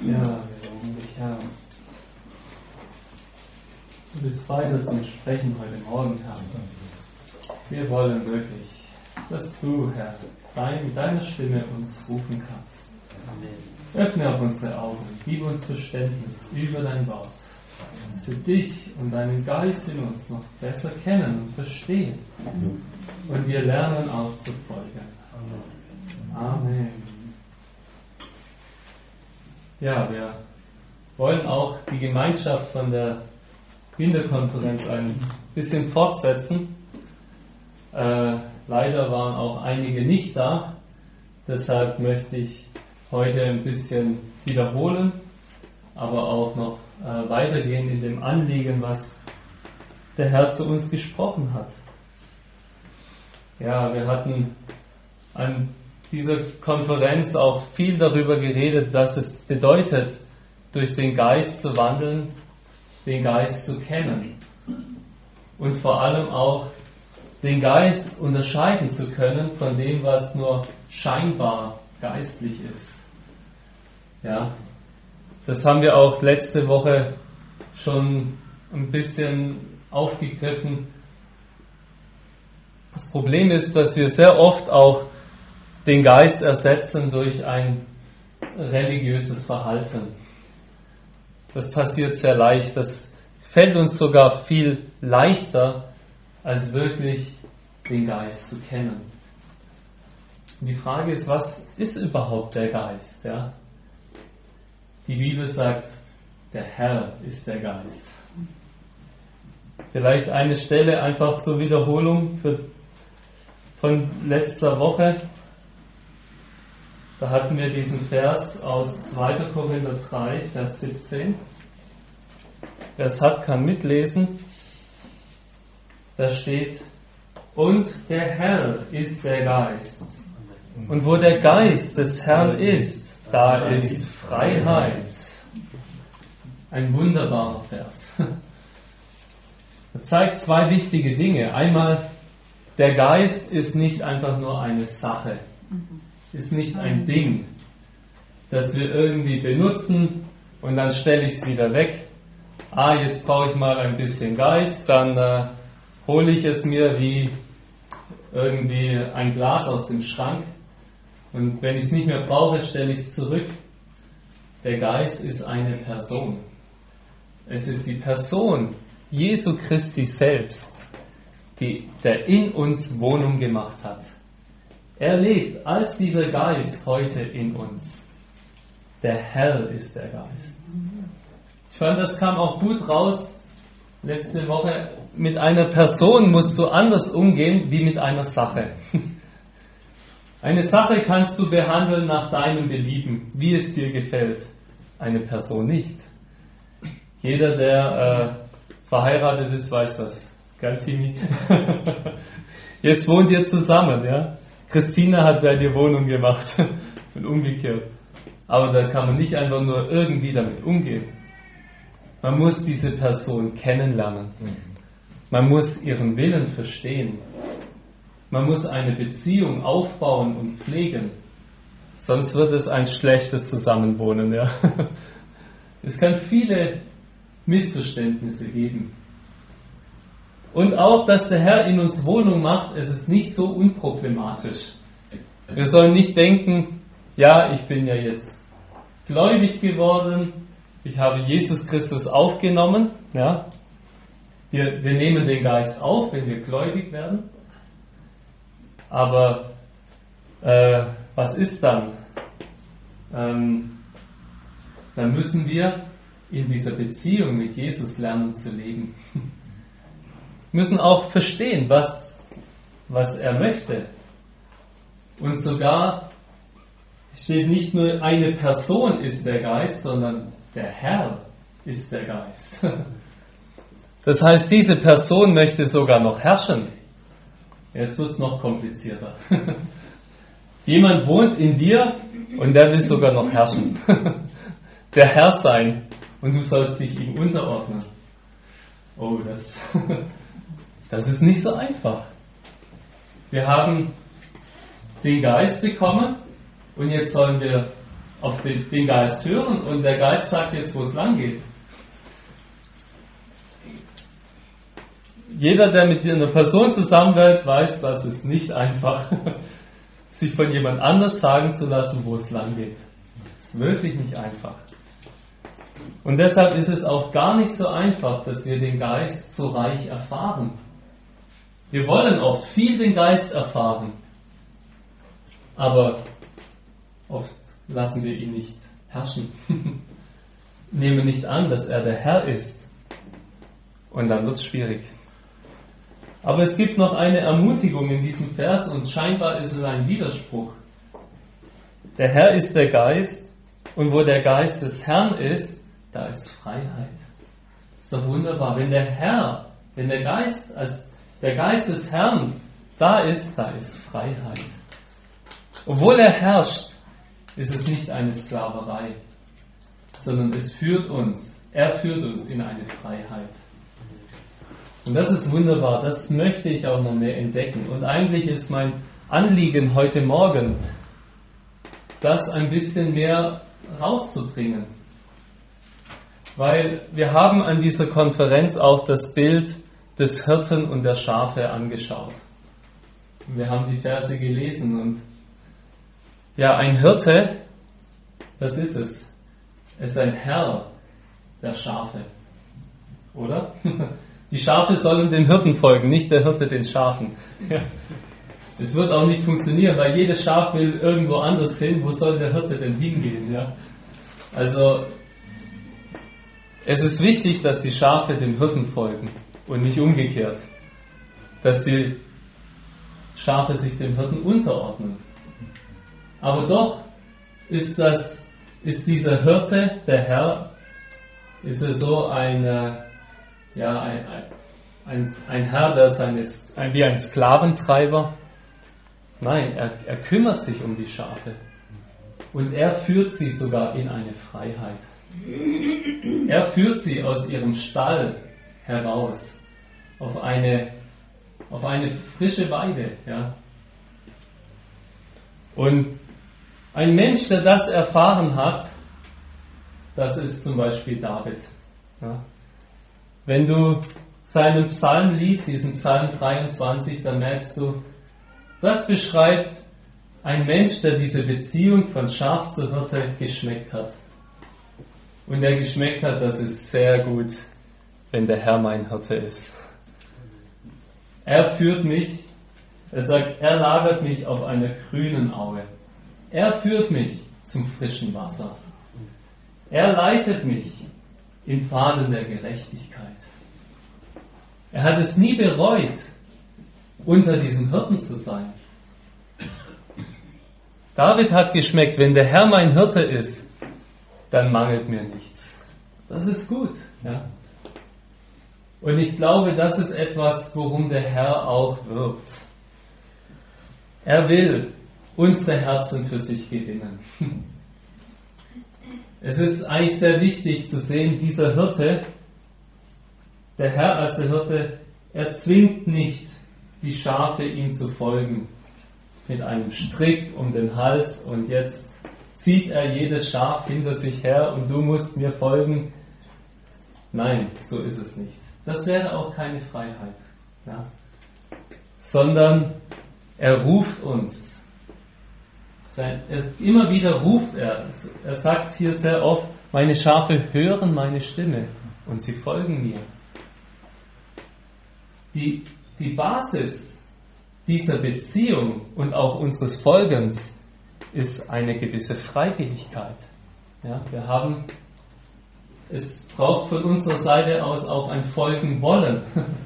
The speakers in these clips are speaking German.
Ja, wir loben dich, Herr. Du bist weiter zum Sprechen heute Morgen, Herr. Wir wollen wirklich, dass du, Herr, mit deiner Stimme uns rufen kannst. Amen. Öffne auch unsere Augen, gib uns Verständnis über dein Wort, dass wir dich und deinen Geist in uns noch besser kennen und verstehen und dir lernen auch zu folgen. Amen. Ja, wir wollen auch die Gemeinschaft von der Winterkonferenz ein bisschen fortsetzen. Leider waren auch einige nicht da, deshalb möchte ich heute ein bisschen wiederholen, aber auch noch weitergehen in dem Anliegen, was der Herr zu uns gesprochen hat. Ja, wir hatten an dieser Konferenz auch viel darüber geredet, was es bedeutet, durch den Geist zu wandeln, den Geist zu kennen und vor allem auch den Geist unterscheiden zu können von dem, was nur scheinbar geistlich ist. Ja, das haben wir auch letzte Woche schon ein bisschen aufgegriffen. Das Problem ist, dass wir sehr oft auch den Geist ersetzen durch ein religiöses Verhalten. Das passiert sehr leicht. Das fällt uns sogar viel leichter, als wirklich den Geist zu kennen. Und die Frage ist, was ist überhaupt der Geist? Ja? Die Bibel sagt, der Herr ist der Geist. Vielleicht eine Stelle einfach zur Wiederholung von letzter Woche. Da hatten wir diesen Vers aus 2. Korinther 3, Vers 17. Wer es hat, kann mitlesen. Da steht, und der Herr ist der Geist. Und wo der Geist des Herrn ist, da ist Freiheit. Ein wunderbarer Vers. Er zeigt zwei wichtige Dinge. Einmal, der Geist ist nicht einfach nur eine Sache. Ist nicht ein Ding, das wir irgendwie benutzen und dann stelle ich es wieder weg. Jetzt brauche ich mal ein bisschen Geist, dann hole ich es mir wie irgendwie ein Glas aus dem Schrank und wenn ich es nicht mehr brauche, stelle ich es zurück. Der Geist ist eine Person. Es ist die Person Jesu Christi selbst, der in uns Wohnung gemacht hat. Er lebt als dieser Geist heute in uns. Der Herr ist der Geist. Ich fand, das kam auch gut raus letzte Woche. Mit einer Person musst du anders umgehen wie mit einer Sache. Eine Sache kannst du behandeln nach deinem Belieben, wie es dir gefällt. Eine Person nicht. Jeder, der verheiratet ist, weiß das. Gell, Timi? Jetzt wohnt ihr zusammen, ja? Christina hat bei dir Wohnung gemacht und umgekehrt. Aber da kann man nicht einfach nur irgendwie damit umgehen. Man muss diese Person kennenlernen. Man muss ihren Willen verstehen. Man muss eine Beziehung aufbauen und pflegen. Sonst wird es ein schlechtes Zusammenwohnen. Ja? Es kann viele Missverständnisse geben. Und auch, dass der Herr in uns Wohnung macht, es ist nicht so unproblematisch. Wir sollen nicht denken, ja, ich bin ja jetzt gläubig geworden, ich habe Jesus Christus aufgenommen. Ja. Wir nehmen den Geist auf, wenn wir gläubig werden. Aber was ist dann? Dann müssen wir in dieser Beziehung mit Jesus lernen zu leben. Müssen auch verstehen, was er möchte. Und sogar steht nicht nur eine Person ist der Geist, sondern der Herr ist der Geist. Das heißt, diese Person möchte sogar noch herrschen. Jetzt wird es noch komplizierter. Jemand wohnt in dir und der will sogar noch herrschen. Der Herr sein und du sollst dich ihm unterordnen. Oh, das ist nicht so einfach. Wir haben den Geist bekommen und jetzt sollen wir auf den Geist hören und der Geist sagt jetzt, wo es lang geht. Jeder, der mit einer Person zusammenwählt, weiß, dass es nicht einfach sich von jemand anders sagen zu lassen, wo es lang geht. Das ist wirklich nicht einfach. Und deshalb ist es auch gar nicht so einfach, dass wir den Geist so reich erfahren. Wir wollen oft viel den Geist erfahren, aber oft lassen wir ihn nicht herrschen. Nehmen nicht an, dass er der Herr ist. Und dann wird es schwierig. Aber es gibt noch eine Ermutigung in diesem Vers und scheinbar ist es ein Widerspruch. Der Herr ist der Geist und wo der Geist des Herrn ist, da ist Freiheit. Ist doch wunderbar. Wenn der Geist des Herrn da ist Freiheit. Obwohl er herrscht, ist es nicht eine Sklaverei, sondern er führt uns in eine Freiheit. Und das ist wunderbar, das möchte ich auch noch mehr entdecken. Und eigentlich ist mein Anliegen heute Morgen, das ein bisschen mehr rauszubringen. Weil wir haben an dieser Konferenz auch das Bild des Hirten und der Schafe angeschaut. Wir haben die Verse gelesen und ja, ein Hirte, was ist es? Es ist ein Herr der Schafe, oder? Die Schafe sollen dem Hirten folgen, nicht der Hirte den Schafen. Ja. Das wird auch nicht funktionieren, weil jedes Schaf will irgendwo anders hin. Wo soll der Hirte denn hingehen? Ja? Also, es ist wichtig, dass die Schafe dem Hirten folgen und nicht umgekehrt. Dass die Schafe sich dem Hirten unterordnen. Aber doch ist dieser Hirte, der Herr, ist er so ein Herr, der wie ein Sklaventreiber. Nein, er kümmert sich um die Schafe. Und er führt sie sogar in eine Freiheit. Er führt sie aus ihrem Stall heraus auf eine frische Weide. Ja. Und ein Mensch, der das erfahren hat, das ist zum Beispiel David. Ja. Wenn du seinen Psalm liest, diesen Psalm 23, dann merkst du, das beschreibt ein Mensch, der diese Beziehung von Schaf zu Hirte geschmeckt hat. Und der geschmeckt hat, das ist sehr gut, wenn der Herr mein Hirte ist. Er führt mich, er sagt, er lagert mich auf einer grünen Aue. Er führt mich zum frischen Wasser. Er leitet mich in Pfaden der Gerechtigkeit. Er hat es nie bereut, unter diesem Hirten zu sein. David hat geschmeckt, wenn der Herr mein Hirte ist, dann mangelt mir nichts. Das ist gut. Ja? Und ich glaube, das ist etwas, worum der Herr auch wirbt. Er will unsere Herzen für sich gewinnen. Es ist eigentlich sehr wichtig zu sehen, dieser Hirte, der Herr als der Hirte, er zwingt nicht die Schafe, ihm zu folgen. Mit einem Strick um den Hals und jetzt zieht er jedes Schaf hinter sich her und du musst mir folgen. Nein, so ist es nicht. Das wäre auch keine Freiheit. Ja? Sondern er ruft uns. Immer wieder ruft er. Er sagt hier sehr oft, meine Schafe hören meine Stimme und sie folgen mir. Die Basis dieser Beziehung und auch unseres Folgens ist eine gewisse Freiwilligkeit. Ja, es braucht von unserer Seite aus auch ein Folgen wollen.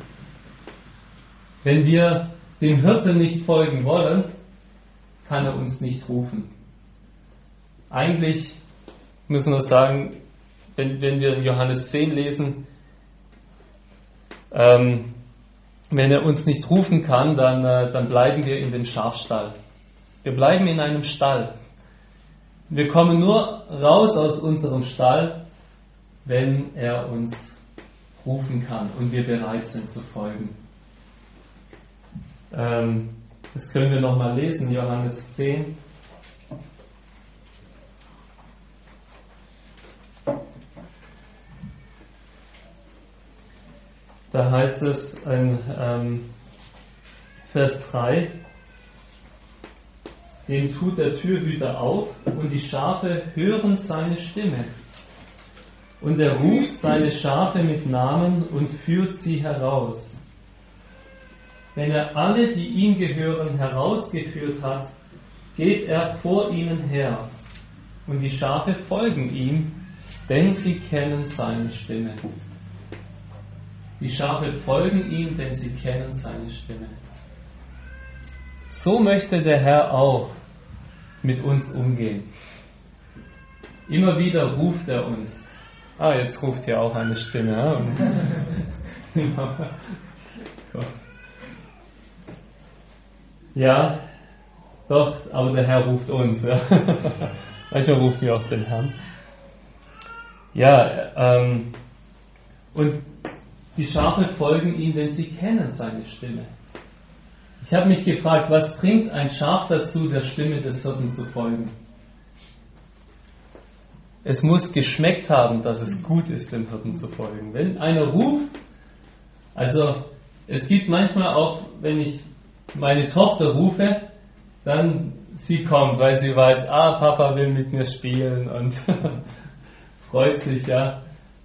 Wenn wir dem Hirten nicht folgen wollen, kann er uns nicht rufen. Eigentlich müssen wir sagen, wenn wir in Johannes 10 lesen, wenn er uns nicht rufen kann, dann bleiben wir in dem Schafstall. Wir bleiben in einem Stall. Wir kommen nur raus aus unserem Stall, wenn er uns rufen kann und wir bereit sind zu folgen. Das können wir nochmal lesen, Johannes 10. Da heißt es in Vers 3, dem tut der Türhüter auf und die Schafe hören seine Stimme. Und er ruft seine Schafe mit Namen und führt sie heraus. Wenn er alle, die ihm gehören, herausgeführt hat, geht er vor ihnen her. Und die Schafe folgen ihm, denn sie kennen seine Stimme. Die Schafe folgen ihm, denn sie kennen seine Stimme. So möchte der Herr auch mit uns umgehen. Immer wieder ruft er uns. Jetzt ruft hier auch eine Stimme. Ja, doch, aber der Herr ruft uns. Ja. Manchmal rufen wir auch den Herrn. Ja, und die Schafe folgen ihm, denn sie kennen seine Stimme. Ich habe mich gefragt, was bringt ein Schaf dazu, der Stimme des Hirten zu folgen? Es muss geschmeckt haben, dass es gut ist, dem Hirten zu folgen. Wenn einer ruft, also es gibt manchmal auch, wenn ich meine Tochter rufe, dann sie kommt, weil sie weiß, Papa will mit mir spielen und freut sich, ja.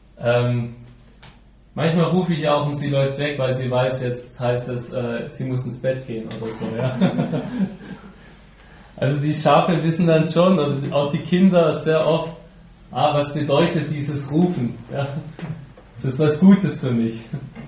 Manchmal rufe ich auch und sie läuft weg, weil sie weiß, jetzt heißt es, sie muss ins Bett gehen oder so, ja. Also die Schafe wissen dann schon, oder auch die Kinder sehr oft, was bedeutet dieses Rufen, ja. Das ist was Gutes für mich.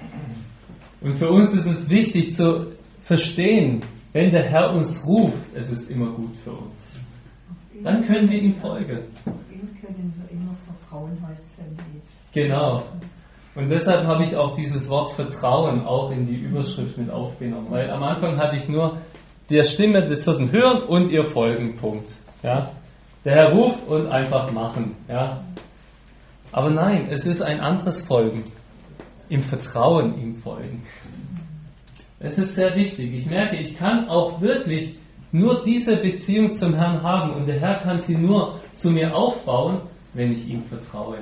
Und für uns ist es wichtig zu verstehen, wenn der Herr uns ruft, es ist immer gut für uns. Dann können wir ihm folgen. Auf ihn können wir immer vertrauen, heißt es im Lied. Genau. Und deshalb habe ich auch dieses Wort Vertrauen auch in die Überschrift mit aufgenommen. Weil am Anfang hatte ich nur der Stimme des Hirten hören und ihr folgen, Punkt. Ja? Der Herr ruft und einfach machen. Ja? Aber nein, es ist ein anderes Folgen. Im Vertrauen ihm folgen. Es ist sehr wichtig. Ich merke, ich kann auch wirklich nur diese Beziehung zum Herrn haben und der Herr kann sie nur zu mir aufbauen, wenn ich ihm vertraue.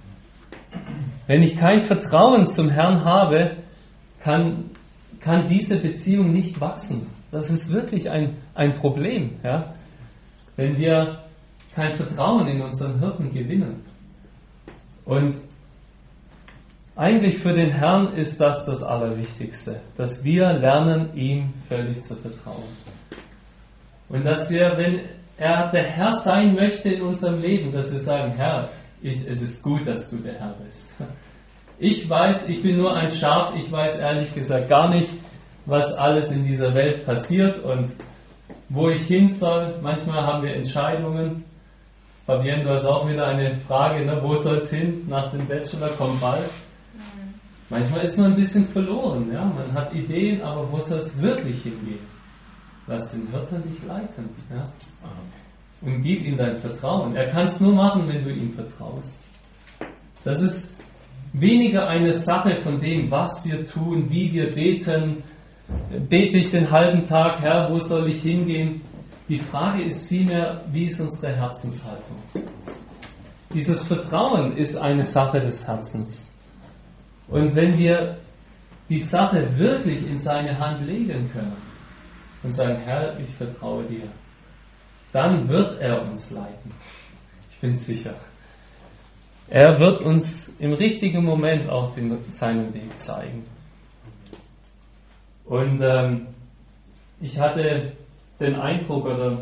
Wenn ich kein Vertrauen zum Herrn habe, kann diese Beziehung nicht wachsen. Das ist wirklich ein Problem, ja? Wenn wir kein Vertrauen in unseren Hirten gewinnen. Und eigentlich für den Herrn ist das Allerwichtigste, dass wir lernen, ihm völlig zu vertrauen. Und dass wir, wenn er der Herr sein möchte in unserem Leben, dass wir sagen, Herr, es ist gut, dass du der Herr bist. Ich weiß, ich bin nur ein Schaf, ich weiß ehrlich gesagt gar nicht, was alles in dieser Welt passiert und wo ich hin soll. Manchmal haben wir Entscheidungen. Fabienne, du hast auch wieder eine Frage, ne? Wo soll es hin? Nach dem Bachelor, kommt bald. Manchmal ist man ein bisschen verloren, ja? Man hat Ideen, aber wo soll es wirklich hingehen? Lass den Hirten dich leiten, ja? Und gib ihm dein Vertrauen. Er kann es nur machen, wenn du ihm vertraust. Das ist weniger eine Sache von dem, was wir tun, wie wir beten. Bete ich den halben Tag, Herr, wo soll ich hingehen? Die Frage ist vielmehr, wie ist unsere Herzenshaltung? Dieses Vertrauen ist eine Sache des Herzens. Und wenn wir die Sache wirklich in seine Hand legen können und sagen, Herr, ich vertraue dir, dann wird er uns leiten. Ich bin sicher. Er wird uns im richtigen Moment auch seinen Weg zeigen. Und ich hatte den Eindruck oder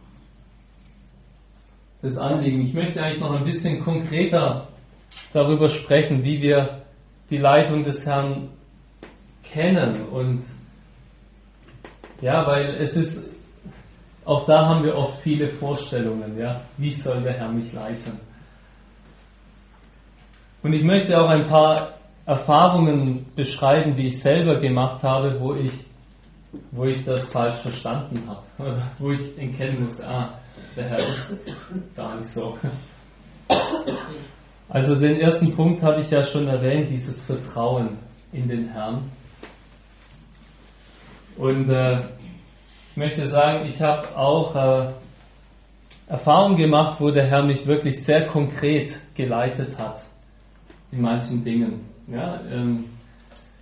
das Anliegen, ich möchte eigentlich noch ein bisschen konkreter darüber sprechen, wie wir die Leitung des Herrn kennen. Und ja, weil es ist, auch da haben wir oft viele Vorstellungen, ja, wie soll der Herr mich leiten? Und ich möchte auch ein paar Erfahrungen beschreiben, die ich selber gemacht habe, wo ich das falsch verstanden habe. Oder wo ich erkennen musste, der Herr ist gar nicht so. Also den ersten Punkt habe ich ja schon erwähnt, dieses Vertrauen in den Herrn. Und ich möchte sagen, ich habe auch Erfahrungen gemacht, wo der Herr mich wirklich sehr konkret geleitet hat in manchen Dingen. Ja,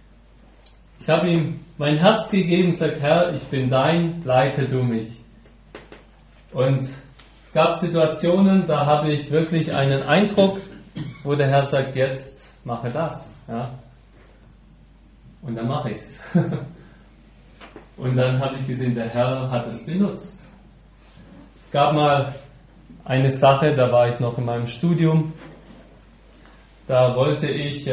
Ich habe ihm mein Herz gegeben und gesagt, Herr, ich bin dein, leite du mich. Und es gab Situationen, da habe ich wirklich einen Eindruck, wo der Herr sagt, jetzt mache das. Ja. Und dann mache ich es. Und dann habe ich gesehen, der Herr hat es benutzt. Es gab mal eine Sache, da war ich noch in meinem Studium. Da wollte ich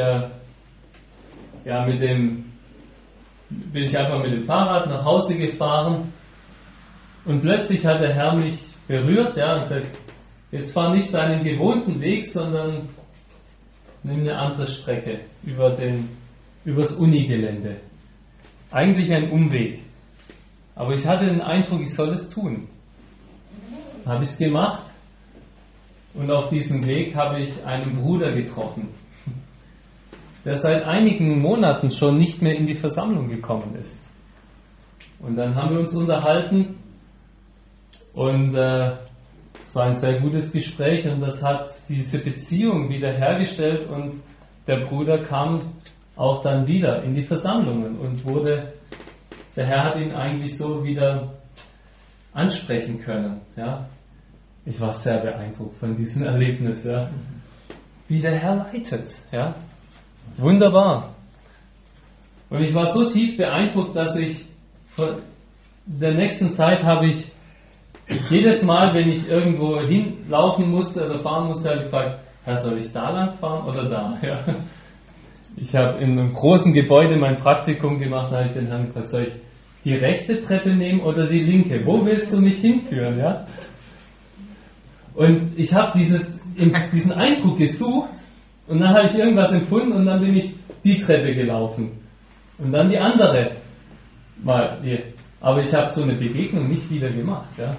bin ich einfach mit dem Fahrrad nach Hause gefahren und plötzlich hat der Herr mich berührt, ja, und sagt, jetzt fahr nicht deinen gewohnten Weg, sondern nimm eine andere Strecke übers Unigelände. Eigentlich ein Umweg. Aber ich hatte den Eindruck, ich soll es tun. Habe ich es gemacht und auf diesem Weg habe ich einen Bruder getroffen, der seit einigen Monaten schon nicht mehr in die Versammlung gekommen ist. Und dann haben wir uns unterhalten und es war ein sehr gutes Gespräch und das hat diese Beziehung wiederhergestellt und der Bruder kam auch dann wieder in die Versammlungen und der Herr hat ihn eigentlich so wieder ansprechen können. Ja. Ich war sehr beeindruckt von diesem Erlebnis, ja. Wie der Herr leitet, ja. Wunderbar. Und ich war so tief beeindruckt, dass ich von der nächsten Zeit habe ich jedes Mal, wenn ich irgendwo hinlaufen musste oder fahren musste, habe ich gefragt, Herr, soll ich da lang fahren oder da? Ja. Ich habe in einem großen Gebäude mein Praktikum gemacht, da habe ich den Herrn gefragt, soll ich die rechte Treppe nehmen oder die linke? Wo willst du mich hinführen? Ja? Und ich habe diesen Eindruck gesucht und dann habe ich irgendwas empfunden und dann bin ich die Treppe gelaufen. Und dann die andere. Aber ich habe so eine Begegnung nicht wieder gemacht. Ja?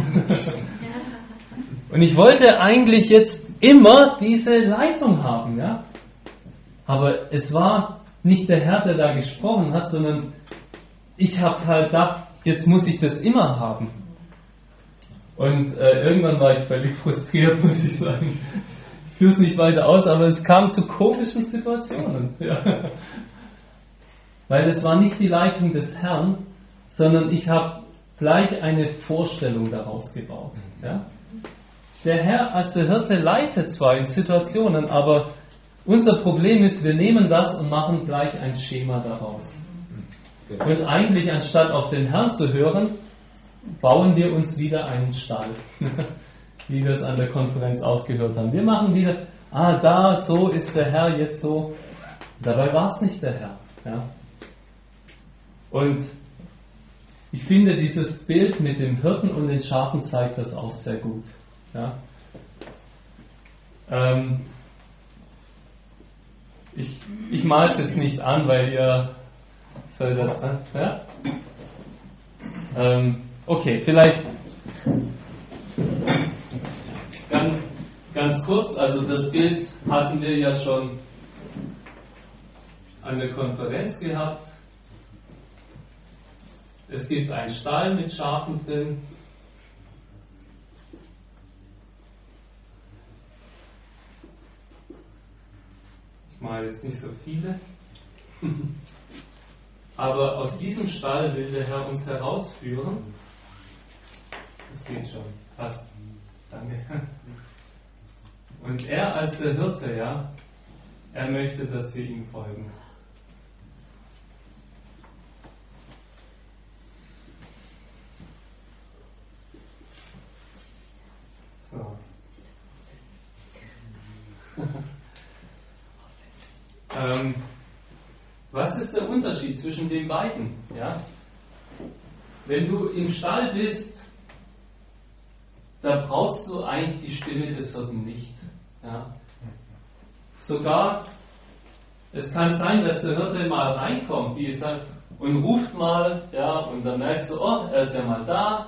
Und ich wollte eigentlich jetzt immer diese Leitung haben. Ja? Aber es war nicht der Herr, der da gesprochen hat, sondern ich habe halt gedacht, jetzt muss ich das immer haben. Und irgendwann war ich völlig frustriert, muss ich sagen. Ich führe es nicht weiter aus, aber es kam zu komischen Situationen. Ja. Weil es war nicht die Leitung des Herrn, sondern ich habe gleich eine Vorstellung daraus gebaut. Ja. Der Herr als der Hirte leitet zwar in Situationen, aber unser Problem ist, wir nehmen das und machen gleich ein Schema daraus. Und eigentlich, anstatt auf den Herrn zu hören, bauen wir uns wieder einen Stall. Wie wir es an der Konferenz auch gehört haben. Wir machen wieder, da, so ist der Herr, jetzt so. Dabei war es nicht der Herr. Ja. Und ich finde, dieses Bild mit dem Hirten und den Schafen zeigt das auch sehr gut. Ja. Ich male es jetzt nicht an, weil ihr seid da dran. Ja? Okay, vielleicht ganz kurz, also das Bild hatten wir ja schon an der Konferenz gehabt. Es gibt einen Stall mit Schafen drin. Ich male jetzt nicht so viele. Aber aus diesem Stall will der Herr uns herausführen. Das geht schon. Passt. Danke. Und er als der Hirte, ja, er möchte, dass wir ihm folgen. So. Was ist der Unterschied zwischen den beiden? Ja? Wenn du im Stall bist, da brauchst du eigentlich die Stimme des Hirten nicht. Ja? Sogar, es kann sein, dass der Hirte mal reinkommt, wie gesagt, und ruft mal, ja, und dann merkst du, oh, er ist ja mal da.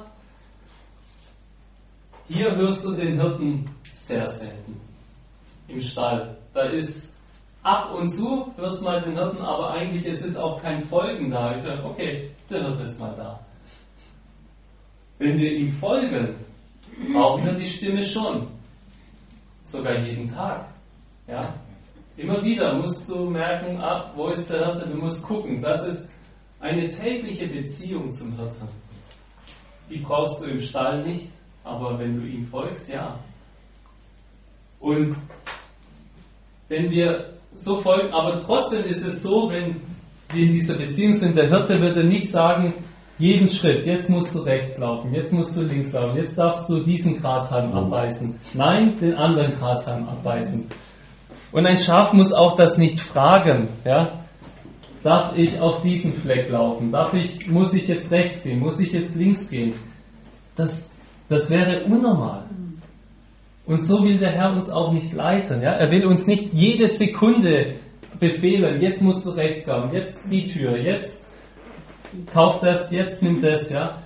Hier hörst du den Hirten sehr selten im Stall. Da ist ab und zu, hörst du mal den Hirten, aber eigentlich ist es auch kein Folgen da. Ich dachte, okay, der Hirte ist mal da. Wenn wir ihm folgen, brauchen wir die Stimme schon. Sogar jeden Tag. Ja? Immer wieder musst du merken, wo ist der Hirte, du musst gucken. Das ist Eine tägliche Beziehung zum Hirten, die brauchst du im Stall nicht, aber wenn du ihm folgst, ja. Und wenn wir so folgen, aber trotzdem ist es so, wenn wir in dieser Beziehung sind, der Hirte würde nicht sagen, jeden Schritt, jetzt musst du rechts laufen, jetzt musst du links laufen, jetzt darfst du diesen Grashalm abbeißen. Nein, den anderen Grashalm abbeißen. Und ein Schaf muss auch das nicht fragen, ja. Darf ich auf diesen Fleck laufen? Muss ich jetzt rechts gehen? Muss ich jetzt links gehen? Das wäre unnormal. Und so will der Herr uns auch nicht leiten. Ja? Er will uns nicht jede Sekunde befehlen, jetzt musst du rechts gehen, jetzt die Tür, jetzt kauf das, jetzt nimm das. Ja,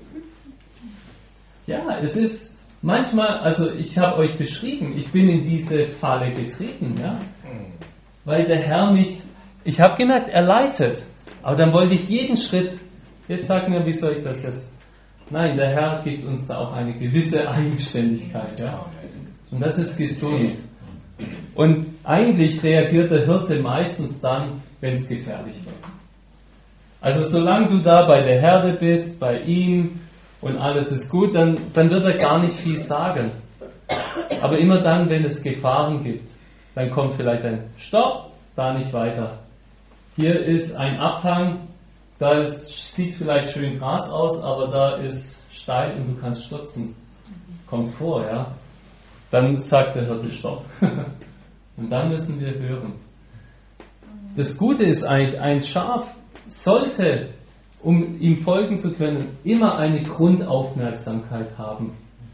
es ist manchmal, also ich habe euch beschrieben, ich bin in diese Falle getreten, ja? Weil der Herr ich habe gemerkt, er leitet, aber dann wollte ich jeden Schritt, jetzt sag mir, wie soll ich das jetzt? Nein, der Herr gibt uns da auch eine gewisse Eigenständigkeit, ja? Und das ist gesund. Und eigentlich reagiert der Hirte meistens dann, wenn es gefährlich wird. Also solange du da bei der Herde bist, bei ihm und alles ist gut, dann wird er gar nicht viel sagen. Aber immer dann, wenn es Gefahren gibt, dann kommt vielleicht ein Stopp, da nicht weiter. Hier ist ein Abhang, sieht vielleicht schön Gras aus, aber da ist steil und du kannst stürzen. Kommt vor, ja. Dann sagt der Hirte Stopp. Und dann müssen wir hören. Das Gute ist eigentlich, ein Schaf sollte, um ihm folgen zu können, immer eine Grundaufmerksamkeit haben.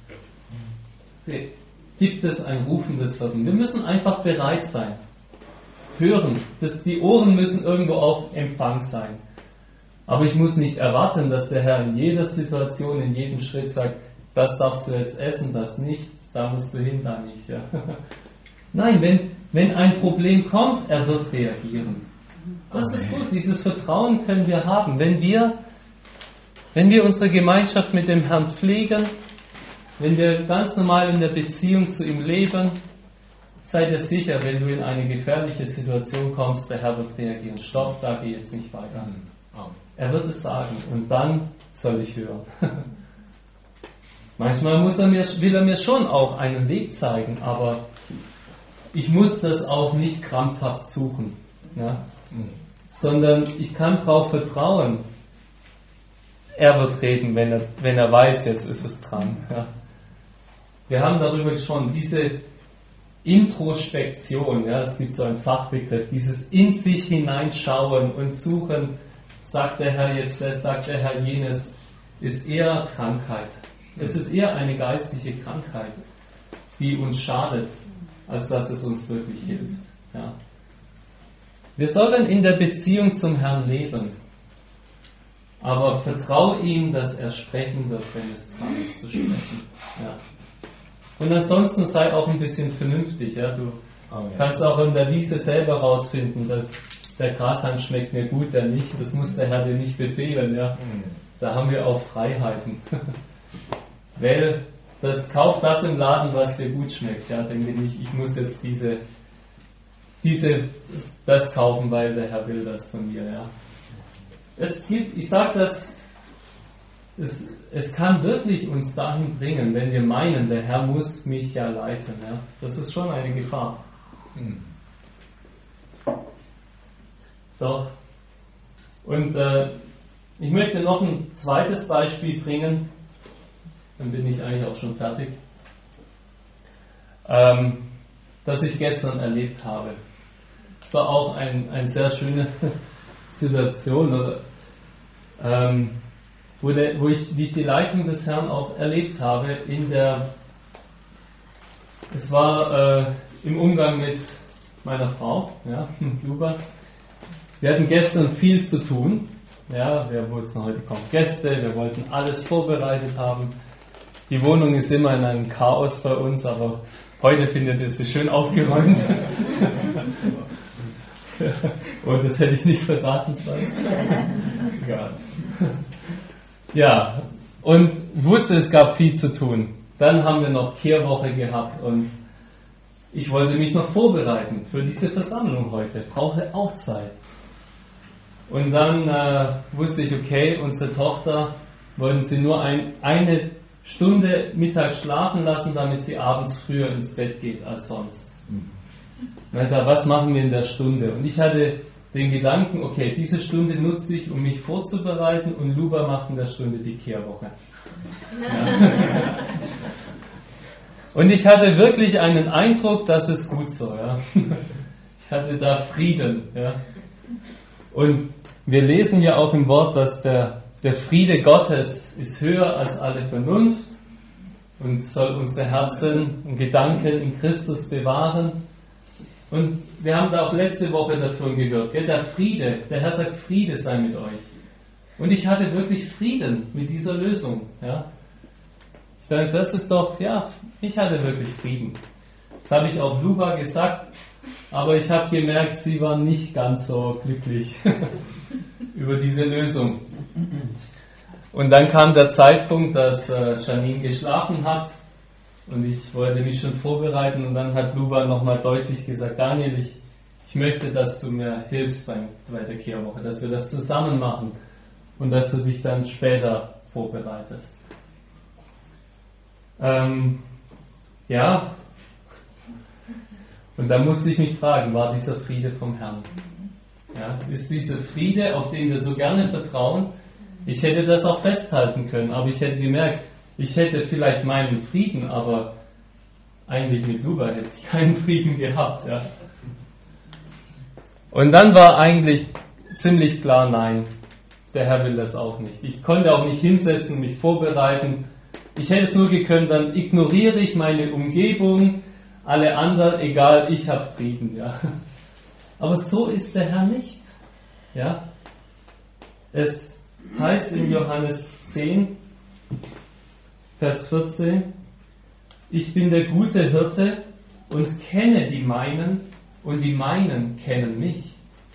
Gibt es ein Rufen des Hirten? Wir müssen einfach bereit sein. Hören. Die Ohren müssen irgendwo auf Empfang sein. Aber ich muss nicht erwarten, dass der Herr in jeder Situation, in jedem Schritt sagt, das darfst du jetzt essen, das nicht, da musst du hin, da nicht. Ja. Nein, wenn ein Problem kommt, er wird reagieren. Das ist gut, dieses Vertrauen können wir haben. Wenn wir unsere Gemeinschaft mit dem Herrn pflegen, wenn wir ganz normal in der Beziehung zu ihm leben, sei dir sicher, wenn du in eine gefährliche Situation kommst, der Herr wird reagieren. Stopp, da geh jetzt nicht weiter. Er wird es sagen und dann soll ich hören. Manchmal will er mir schon auch einen Weg zeigen, aber ich muss das auch nicht krampfhaft suchen. Ja? Sondern ich kann darauf vertrauen, er wird reden, wenn er weiß, jetzt ist es dran. Ja? Wir haben darüber gesprochen, diese Introspektion, ja, es gibt so einen Fachbegriff, dieses in sich hineinschauen und suchen, sagt der Herr jetzt das, sagt der Herr jenes, ist eher Krankheit. Es ist eher eine geistliche Krankheit, die uns schadet, als dass es uns wirklich hilft. Ja. Wir sollen in der Beziehung zum Herrn leben, aber vertraue ihm, dass er sprechen wird, wenn es dran ist zu sprechen. Ja. Und ansonsten sei auch ein bisschen vernünftig. Ja. Du kannst auch in der Wiese selber rausfinden, dass der Grashalm schmeckt mir gut, der nicht. Das muss der Herr dir nicht befehlen. Ja. Da haben wir auch Freiheiten. Kauf das im Laden, was dir gut schmeckt. Ja. Denke nicht, ich muss jetzt das kaufen, weil der Herr will das von mir. Ja. Ich sage das, es kann wirklich uns dahin bringen, wenn wir meinen, der Herr muss mich ja leiten. Ja. Das ist schon eine Gefahr. Doch. Und ich möchte noch ein zweites Beispiel bringen, dann bin ich eigentlich auch schon fertig, das ich gestern erlebt habe. Es war auch eine sehr schöne Situation, wie ich die Leitung des Herrn auch erlebt habe. Es war im Umgang mit meiner Frau, ja, Luba. Wir hatten gestern viel zu tun. Ja, wir wussten, heute kommen Gäste, wir wollten alles vorbereitet haben. Die Wohnung ist immer in einem Chaos bei uns, aber heute findet ihr sie schön aufgeräumt. Und das hätte ich nicht verraten sollen. Egal. Ja, und ich wusste, es gab viel zu tun. Dann haben wir noch Kehrwoche gehabt und ich wollte mich noch vorbereiten für diese Versammlung heute. Brauche auch Zeit. Und dann wusste ich, okay, unsere Tochter wollten sie nur eine Stunde mittags schlafen lassen, damit sie abends früher ins Bett geht als sonst. Was machen wir in der Stunde? Und ich hatte den Gedanken, okay, diese Stunde nutze ich, um mich vorzubereiten, und Luba macht in der Stunde die Kehrwoche. Ja. Und ich hatte wirklich einen Eindruck, dass es gut so. Ja. Ich hatte da Frieden. Ja. Und wir lesen ja auch im Wort, dass der Friede Gottes ist höher als alle Vernunft und soll unsere Herzen und Gedanken in Christus bewahren. Und wir haben da auch letzte Woche davon gehört, gell? Der Friede, der Herr sagt, Friede sei mit euch. Und ich hatte wirklich Frieden mit dieser Lösung. Ja? Ich dachte, das ist doch, ja, ich hatte wirklich Frieden. Das habe ich auch Luba gesagt, aber ich habe gemerkt, sie war nicht ganz so glücklich über diese Lösung. Und dann kam der Zeitpunkt, dass Janine geschlafen hat und ich wollte mich schon vorbereiten, und dann hat Luba nochmal deutlich gesagt, Daniel, ich möchte, dass du mir hilfst bei der Kehrwoche, dass wir das zusammen machen und dass du dich dann später vorbereitest. Ja, und da musste ich mich fragen, war dieser Friede vom Herrn? Ja, ist dieser Friede, auf den wir so gerne vertrauen? Ich hätte das auch festhalten können, aber ich hätte gemerkt, ich hätte vielleicht meinen Frieden, aber eigentlich mit Luba hätte ich keinen Frieden gehabt. Ja. Und dann war eigentlich ziemlich klar, nein, der Herr will das auch nicht. Ich konnte auch nicht hinsetzen, mich vorbereiten. Ich hätte es nur gekonnt, dann ignoriere ich meine Umgebung, alle anderen, egal, ich habe Frieden. Ja. Aber so ist der Herr nicht. Ja. Es heißt in Johannes 10, Vers 14, ich bin der gute Hirte und kenne die meinen, und die meinen kennen mich.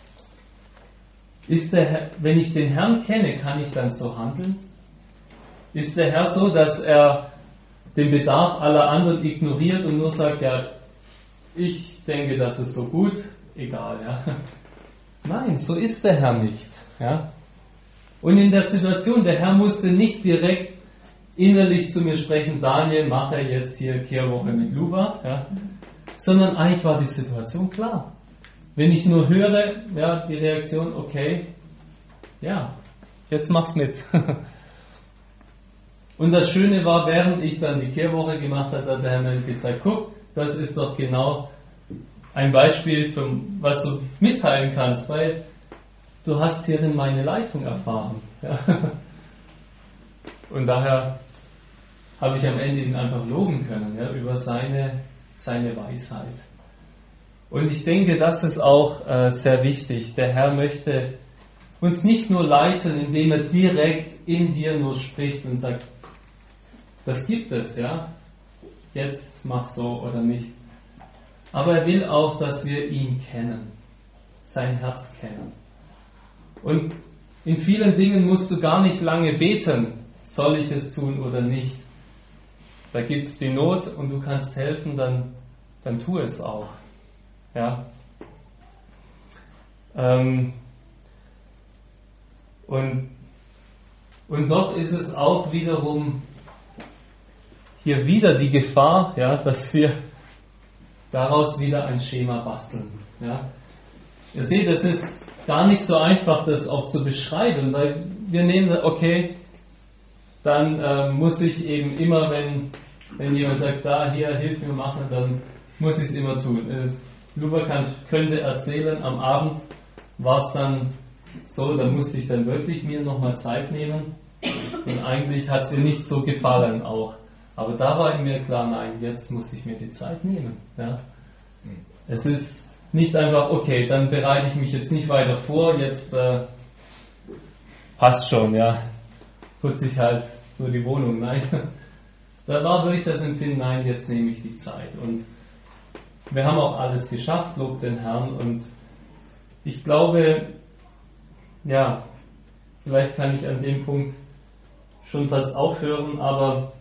Ist der Herr, wenn ich den Herrn kenne, kann ich dann so handeln? Ist der Herr so, dass er den Bedarf aller anderen ignoriert und nur sagt, ja, ich denke, das ist so gut, egal, ja. Nein, so ist der Herr nicht, ja. Und in der Situation, der Herr musste nicht direkt innerlich zu mir sprechen, Daniel, mach er jetzt hier Kehrwoche mit Luba, ja, sondern eigentlich war die Situation klar. Wenn ich nur höre, ja, die Reaktion, okay, ja, jetzt mach's mit. Und das Schöne war, während ich dann die Kehrwoche gemacht habe, hat der Herr mir gezeigt, guck, das ist doch genau ein Beispiel, für was du mitteilen kannst, weil du hast hierin meine Leitung erfahren. Ja. Und daher habe ich am Ende ihn einfach loben können, ja, über seine Weisheit. Und ich denke, das ist auch sehr wichtig. Der Herr möchte uns nicht nur leiten, indem er direkt in dir nur spricht und sagt, das gibt es, ja, jetzt mach so oder nicht. Aber er will auch, dass wir ihn kennen, sein Herz kennen. Und in vielen Dingen musst du gar nicht lange beten, soll ich es tun oder nicht. Da gibt es die Not und du kannst helfen, dann tu es auch. Ja. Und doch ist es auch wiederum hier wieder die Gefahr, ja, dass wir daraus wieder ein Schema basteln. Ja. Ihr seht, es ist gar nicht so einfach, das auch zu beschreiben, weil wir nehmen, okay, dann muss ich eben immer, wenn jemand sagt, da, hier, hilf mir machen, dann muss ich es immer tun. Luba könnte erzählen, am Abend war es dann so, da musste ich dann wirklich mir nochmal Zeit nehmen und eigentlich hat es ihr nicht so gefallen auch. Aber da war mir klar, nein, jetzt muss ich mir die Zeit nehmen. Ja. Es ist nicht einfach, okay, dann bereite ich mich jetzt nicht weiter vor, jetzt passt schon, ja, putze ich halt nur die Wohnung. Nein, da war wirklich das Empfinden, nein, jetzt nehme ich die Zeit. Und wir haben auch alles geschafft, lob den Herrn. Und ich glaube, ja, vielleicht kann ich an dem Punkt schon fast aufhören, aber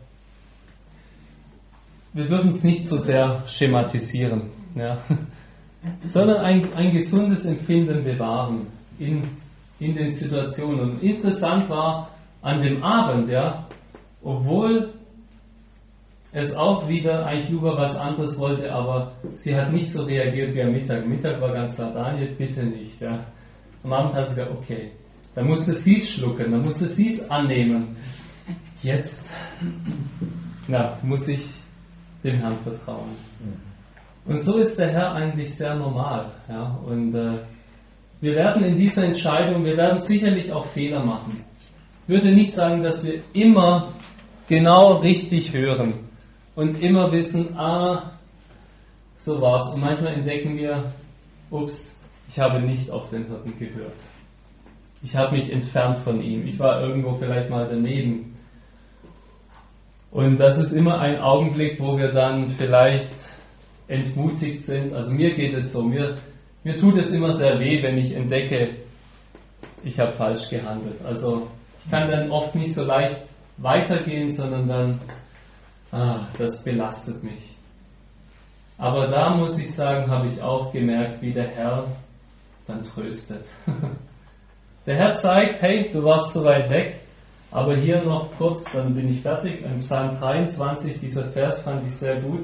wir dürfen es nicht so sehr schematisieren, ja, sondern ein gesundes Empfinden bewahren in in den Situationen. Und interessant war an dem Abend, ja, obwohl es auch wieder eigentlich über was anderes wollte, aber sie hat nicht so reagiert wie am Mittag. Am Mittag war ganz klar, Daniel, bitte nicht. Ja. Am Abend hat sie gesagt, okay, dann musste sie es schlucken, dann musste sie es annehmen. Jetzt muss ich dem Herrn vertrauen. Und so ist der Herr eigentlich sehr normal. Ja. Und wir werden in dieser Entscheidung, wir werden sicherlich auch Fehler machen. Ich würde nicht sagen, dass wir immer genau richtig hören und immer wissen, so war's. Und manchmal entdecken wir, ups, ich habe nicht auf den Hirten gehört. Ich habe mich entfernt von ihm. Ich war irgendwo vielleicht mal daneben. Und das ist immer ein Augenblick, wo wir dann vielleicht entmutigt sind. Also mir geht es so, mir tut es immer sehr weh, wenn ich entdecke, ich habe falsch gehandelt. Also ich kann dann oft nicht so leicht weitergehen, sondern dann, das belastet mich. Aber da muss ich sagen, habe ich auch gemerkt, wie der Herr dann tröstet. Der Herr zeigt, hey, du warst so weit weg, aber hier noch kurz, dann bin ich fertig. Im Psalm 23, dieser Vers fand ich sehr gut.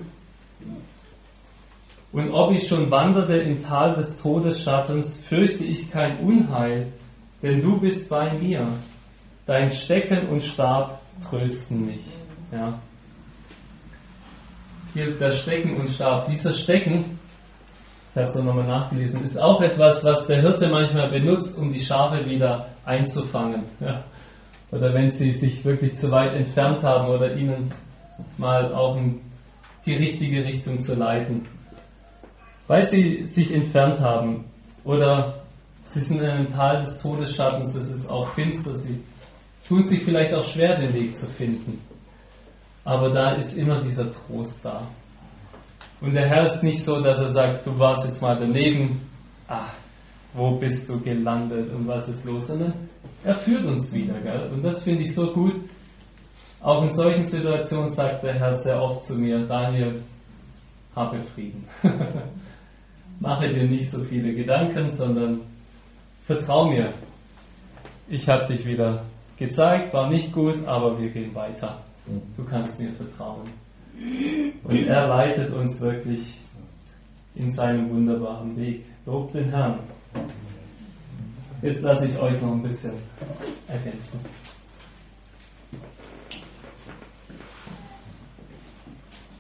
Und ob ich schon wanderte im Tal des Todesschattens, fürchte ich kein Unheil, denn du bist bei mir. Dein Stecken und Stab trösten mich. Ja. Hier ist der Stecken und Stab. Dieser Stecken, ich habe es nochmal nachgelesen, ist auch etwas, was der Hirte manchmal benutzt, um die Schafe wieder einzufangen. Ja. Oder wenn sie sich wirklich zu weit entfernt haben oder ihnen mal auch in die richtige Richtung zu leiten. Weil sie sich entfernt haben oder sie sind in einem Tal des Todesschattens, es ist auch finster, sie tun sich vielleicht auch schwer, den Weg zu finden. Aber da ist immer dieser Trost da. Und der Herr ist nicht so, dass er sagt, du warst jetzt mal daneben, wo bist du gelandet und was ist los, sondern er führt uns wieder. Gell? Und das finde ich so gut. Auch in solchen Situationen sagt der Herr sehr oft zu mir, Daniel, habe Frieden. Mache dir nicht so viele Gedanken, sondern vertrau mir. Ich habe dich wieder gezeigt, war nicht gut, aber wir gehen weiter. Du kannst mir vertrauen. Und er leitet uns wirklich in seinem wunderbaren Weg. Lobt den Herrn. Jetzt lasse ich euch noch ein bisschen ergänzen.